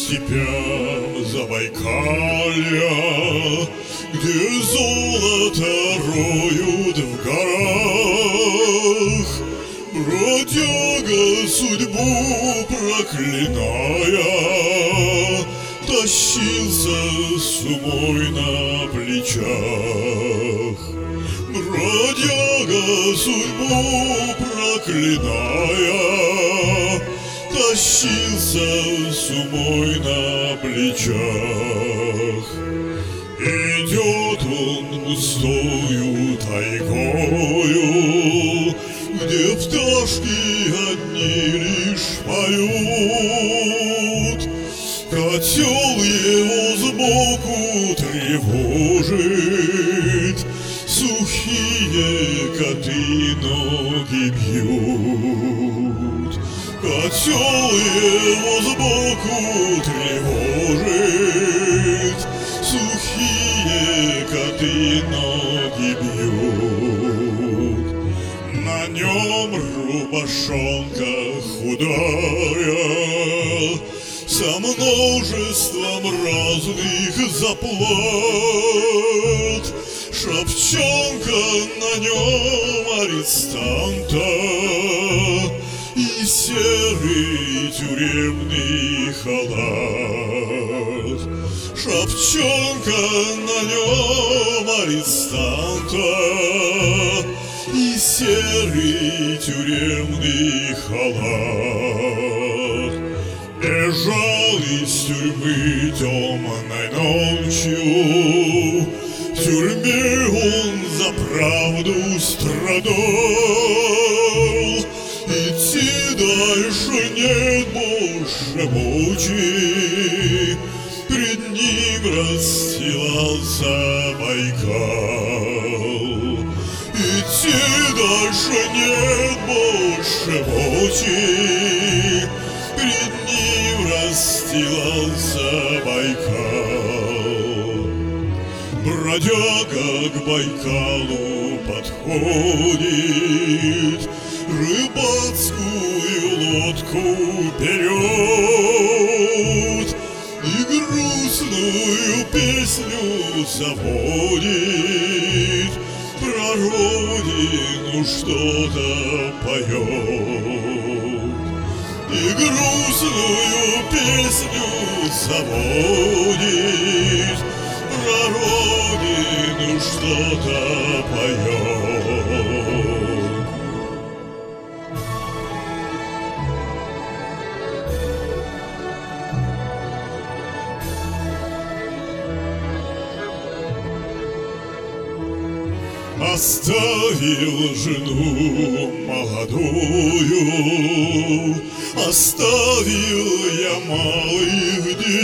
степям Забайкалья, где золото роют в горах, бродяга судьбу проклиная, тащился с умой на плечах. Бродяга судьбу проклиная, тащился с умой на плечах. Идет он густою тайгою, где пташки одни лишь поют. Котел его сбоку тревожит, сухие коты ноги бьют. Котел его сбоку тревожит, сухие коты ноги бьют. На нем рубашонка худая, со множеством разных заплат. Шапчонка на нем арестанта и серый тюремный халат. Шапчонка на нем арестанта и серый тюремный халат. Бежал из тюрьмы темной ночью, в тюрьме он за правду страдал. Идти дальше нет больше мочи, пред ним расстилался Байкал. Идти дальше нет больше мочи, пред ним расстилался Байкал. Бродяга к Байкалу подходит, рыбацкую лодку берет и грустную песню заводит, про родину что-то поет. И грустную песню заводит, про родину что-то поет. Оставил жену молодую, оставил я малых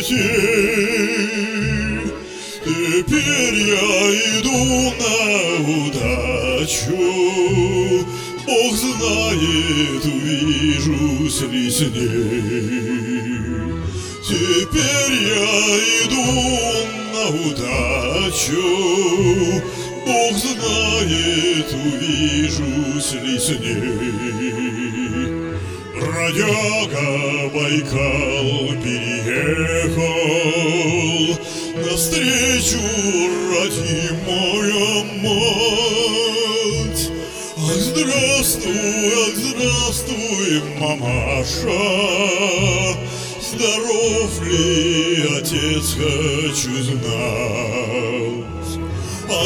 детей. Теперь я иду на удачу, Бог знает, увижусь ли с ней. Теперь я иду на удачу, Бог знает, увижусь ли с ней. Бродяга Байкал переехал, навстречу родимая мать. Ах, здравствуй, мамаша, здоров ли отец, хочу знать. Ах,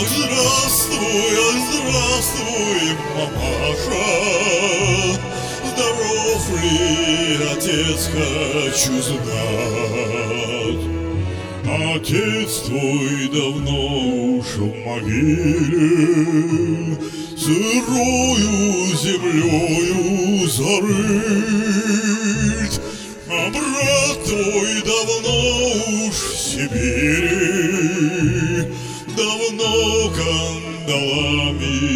здравствуй, мамаша, здоров ли отец, хочу знать. Отец твой давно уж в могиле, сырою землею зарыт, а брат твой давно уж в Сибири, давно кандалами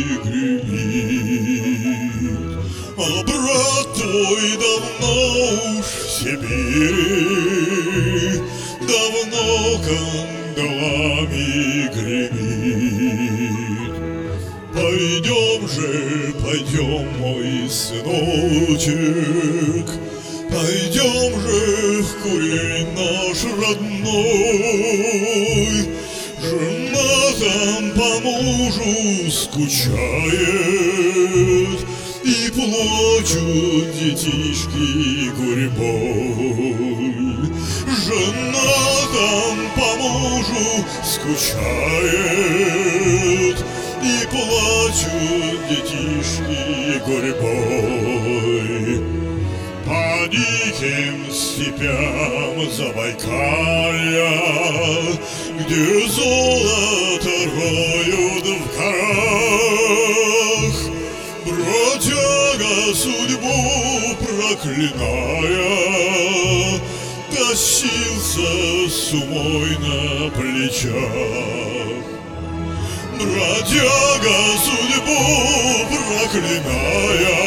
гремит. А брат твой давно уж в Сибири, давно кандалами гремит. Пойдем, мой сыночек, Пойдем же в курень наш родной, жена там по мужу скучает, и плачут детишки гурьбой. Жена там по мужу скучает, и плачут детишки гурьбой. По диким степям Забайкалья, где золото роют в горах, бродяга судьбу проклиная тащился с умой на плечах. Бродяга судьбу проклиная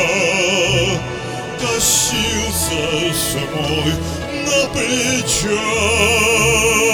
тащился с умой на плечах.